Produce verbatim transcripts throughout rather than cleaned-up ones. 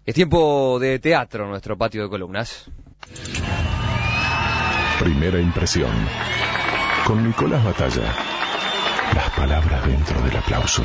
Es tiempo de teatro en nuestro patio de columnas. Primera impresión. Con Nicolás Batalla. Las palabras dentro del aplauso.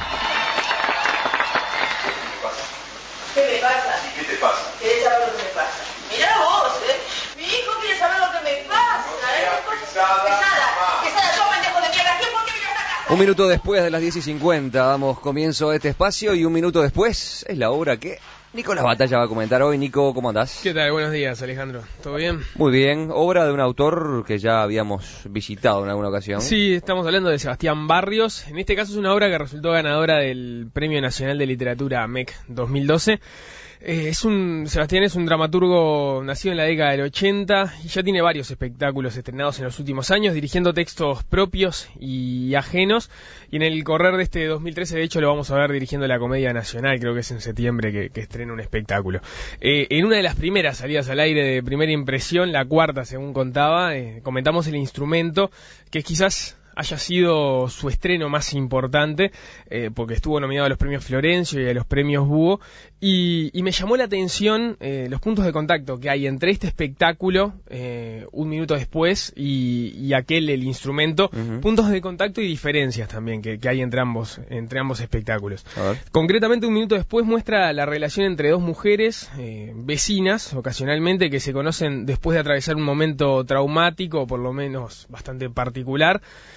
¿Qué me pasa? ¿Qué te pasa? ¿Querés saber lo que me pasa? Mirá vos, ¿eh? Mi hijo quiere saber lo que me pasa, ¿eh? No seas pesada, pesada, mamá. pesada, yo pendejo de mierda. ¿Quién por qué vino a esta casa? Un minuto después de las diez y cincuenta damos comienzo a este espacio y un minuto después es la obra que Nicolás Batalla va a comentar hoy. Nico, ¿cómo andás? ¿Qué tal? Buenos días, Alejandro. ¿Todo bien? Muy bien. Obra de un autor que ya habíamos visitado en alguna ocasión. Sí, estamos hablando de Sebastián Barrios. En este caso es una obra que resultó ganadora del Premio Nacional de Literatura M E C dos mil doce. Eh, es un Sebastián es un dramaturgo nacido en la década del ochenta y ya tiene varios espectáculos estrenados en los últimos años, dirigiendo textos propios y ajenos. Y en el correr de este dos mil trece, de hecho, lo vamos a ver dirigiendo la Comedia Nacional, creo que es en septiembre que, que estrena un espectáculo. Eh, en una de las primeras salidas al aire de Primera Impresión, la cuarta según contaba, eh, comentamos el instrumento, que es quizás haya sido su estreno más importante, eh, porque estuvo nominado a los premios Florencio y a los premios Búho, y, y me llamó la atención eh, los puntos de contacto que hay entre este espectáculo, eh, un minuto después, y, y aquel, el instrumento, uh-huh. Puntos de contacto y diferencias también que, que hay entre ambos, entre ambos espectáculos. A ver. Concretamente, un minuto después muestra la relación entre dos mujeres, eh, vecinas, ocasionalmente, que se conocen después de atravesar un momento traumático, o por lo menos bastante particular.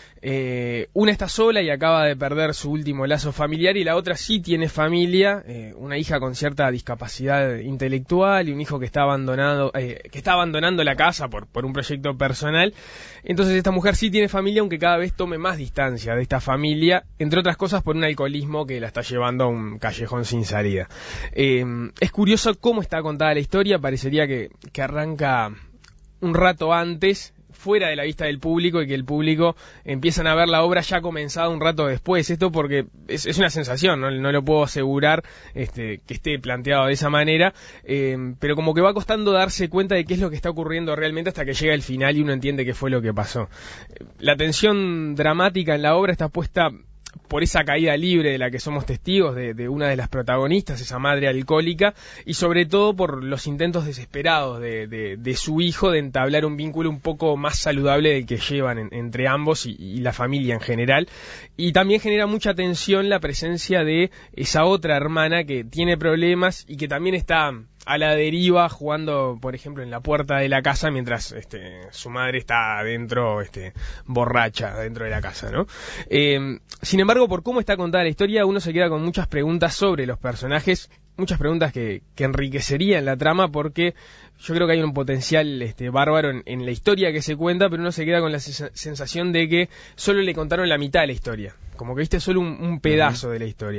Eh, una está sola y acaba de perder su último lazo familiar, y la otra sí tiene familia, eh, una hija con cierta discapacidad intelectual y un hijo que está abandonado, eh, que está abandonando la casa por, por un proyecto personal. Entonces esta mujer sí tiene familia, aunque cada vez tome más distancia de esta familia, entre otras cosas por un alcoholismo que la está llevando a un callejón sin salida. Eh, es curioso cómo está contada la historia, parecería que, que arranca un rato antes, fuera de la vista del público, y que el público empiezan a ver la obra ya comenzada un rato después. Esto porque es, es una sensación, no, no lo puedo asegurar este, que esté planteado de esa manera, eh, pero como que va costando darse cuenta de qué es lo que está ocurriendo realmente hasta que llega el final y uno entiende qué fue lo que pasó. La tensión dramática en la obra está puesta por esa caída libre de la que somos testigos de, de una de las protagonistas, esa madre alcohólica, y sobre todo por los intentos desesperados de, de, de su hijo de entablar un vínculo un poco más saludable del que llevan en, entre ambos y, y la familia en general. Y también genera mucha tensión la presencia de esa otra hermana que tiene problemas y que también está a la deriva, jugando, por ejemplo, en la puerta de la casa mientras este, su madre está adentro, este, borracha dentro de la casa, ¿no? Eh, sin embargo, por cómo está contada la historia, uno se queda con muchas preguntas sobre los personajes, muchas preguntas que, que enriquecerían la trama, porque yo creo que hay un potencial este, bárbaro en, en la historia que se cuenta, pero uno se queda con la ses- sensación de que solo le contaron la mitad de la historia, como que viste solo un, un pedazo uh-huh. de la historia,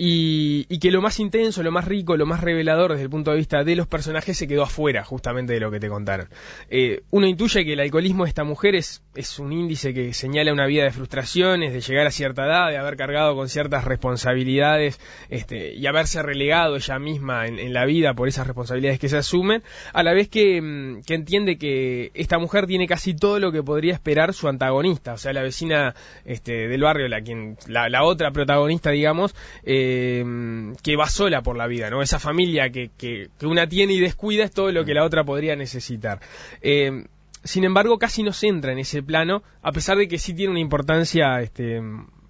y, y que lo más intenso, lo más rico, lo más revelador desde el punto de vista de los personajes se quedó afuera justamente de lo que te contaron. Eh, uno intuye que el alcoholismo de esta mujer es, es un índice que señala una vida de frustraciones, de llegar a cierta edad, de haber cargado con ciertas responsabilidades este, y haberse relegado ella misma en, en la vida por esas responsabilidades que se asumen, a la vez que, que entiende que esta mujer tiene casi todo lo que podría esperar su antagonista, o sea, la vecina este, del barrio, la, quien, la, la otra protagonista, digamos, eh, que va sola por la vida, ¿no? Esa familia que, que, que una tiene y descuida es todo lo que la otra podría necesitar. Eh, sin embargo, casi no se entra en ese plano, a pesar de que sí tiene una importancia este,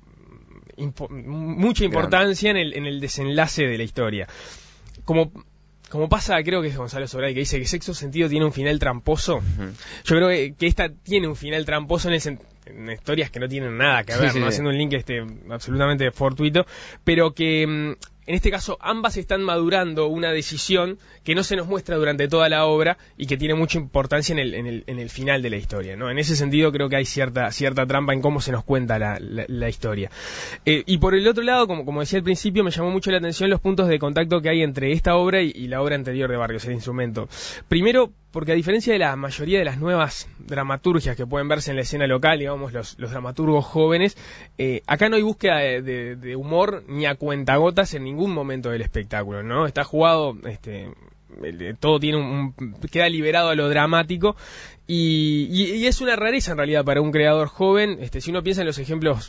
impo- mucha importancia en el, en el desenlace de la historia. Como, como pasa, creo que es Gonzalo Sobral que dice que Sexto Sentido tiene un final tramposo. Uh-huh. Yo creo que, que esta tiene un final tramposo en, el sen- en historias que no tienen nada que ver, sí, sí, ¿no? Sí. Haciendo un link este, absolutamente fortuito, pero que en este caso ambas están madurando una decisión que no se nos muestra durante toda la obra y que tiene mucha importancia en el, en el, en el final de la historia, ¿no? En ese sentido creo que hay cierta, cierta trampa en cómo se nos cuenta la, la, la historia. Eh, y por el otro lado, como, como decía al principio, me llamó mucho la atención los puntos de contacto que hay entre esta obra y, y la obra anterior de Barrios, El Instrumento. Primero, porque a diferencia de la mayoría de las nuevas dramaturgias que pueden verse en la escena local, digamos, los, los dramaturgos jóvenes, eh, acá no hay búsqueda de, de, de humor ni a cuentagotas en ningún momento del espectáculo, ¿no? Está jugado, este, todo tiene un, un queda liberado a lo dramático, y, y, y es una rareza en realidad para un creador joven. Este, si uno piensa en los ejemplos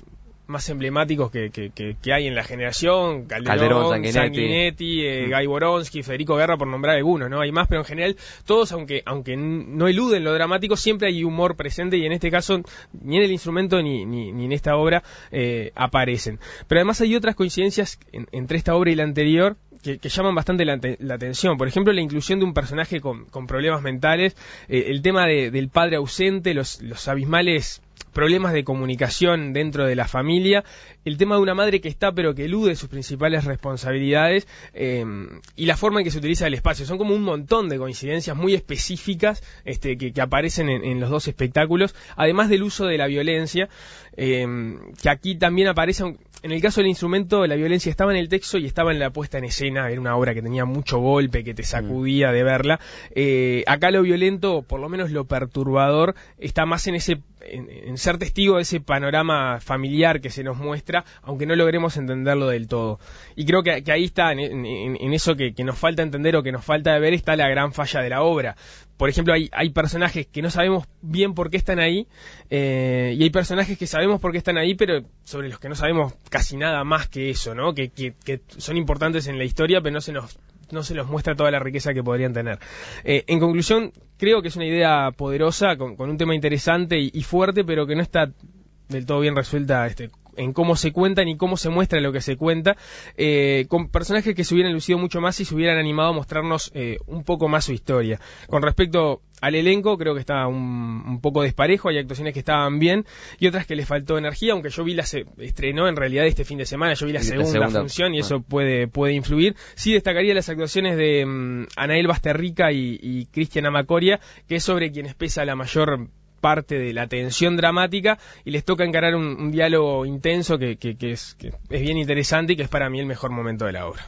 más emblemáticos que, que, que, que hay en la generación, Calderón, Calderón Sanguinetti, Sanguinetti eh, mm. Guy Boronsky, Federico Guerra, por nombrar algunos, ¿no? Hay más, pero en general todos, aunque aunque no eluden lo dramático, siempre hay humor presente, y en este caso ni en el instrumento ni, ni, ni en esta obra eh, aparecen. Pero además hay otras coincidencias en, entre esta obra y la anterior que, que llaman bastante la, la atención. Por ejemplo, la inclusión de un personaje con, con problemas mentales, eh, el tema de, del padre ausente, los, los abismales problemas de comunicación dentro de la familia, el tema de una madre que está pero que elude sus principales responsabilidades, eh, y la forma en que se utiliza el espacio. Son como un montón de coincidencias muy específicas este, que, que aparecen en, en los dos espectáculos, además del uso de la violencia, eh, que aquí también aparece. En el caso del instrumento, la violencia estaba en el texto y estaba en la puesta en escena. Era una obra que tenía mucho golpe, que te sacudía de verla. Eh, acá lo violento, por lo menos lo perturbador, está más en ese en, en ser testigo de ese panorama familiar que se nos muestra, aunque no logremos entenderlo del todo. Y creo que, que ahí está, en, en, en eso que, que nos falta entender o que nos falta de ver, está la gran falla de la obra. Por ejemplo, hay, hay personajes que no sabemos bien por qué están ahí, eh, y hay personajes que sabemos por qué están ahí, pero sobre los que no sabemos casi nada más que eso, ¿no? Que, que, que son importantes en la historia, pero no se nos no se los muestra toda la riqueza que podrían tener. Eh, en conclusión, creo que es una idea poderosa, con, con un tema interesante y, y fuerte, pero que no está del todo bien resuelta este, en cómo se cuenta ni cómo se muestra lo que se cuenta, eh, con personajes que se hubieran lucido mucho más y se hubieran animado a mostrarnos eh, un poco más su historia. Con respecto al elenco, creo que está un, un poco desparejo, hay actuaciones que estaban bien y otras que les faltó energía, aunque yo vi la se estrenó en realidad este fin de semana, yo vi la segunda, segunda función y eso puede puede influir. Sí destacaría las actuaciones de um, Anael Basterrica y, y Cristian Amacoria, que es sobre quienes pesa la mayor parte de la tensión dramática y les toca encarar un, un diálogo intenso que, que, que, es, que es bien interesante y que es para mí el mejor momento de la obra.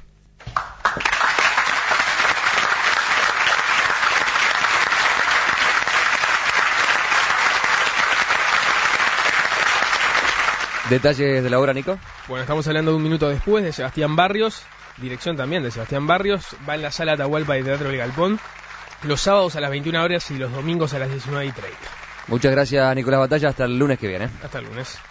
Detalles de la obra, Nico. Bueno, estamos hablando de Un minuto después, de Sebastián Barrios, dirección también de Sebastián Barrios, va en la sala Atahualpa de Teatro del Galpón, los sábados a las veintiuna horas y los domingos a las diecinueve y treinta. Muchas gracias, Nicolás Batalla, hasta el lunes que viene. Hasta el lunes.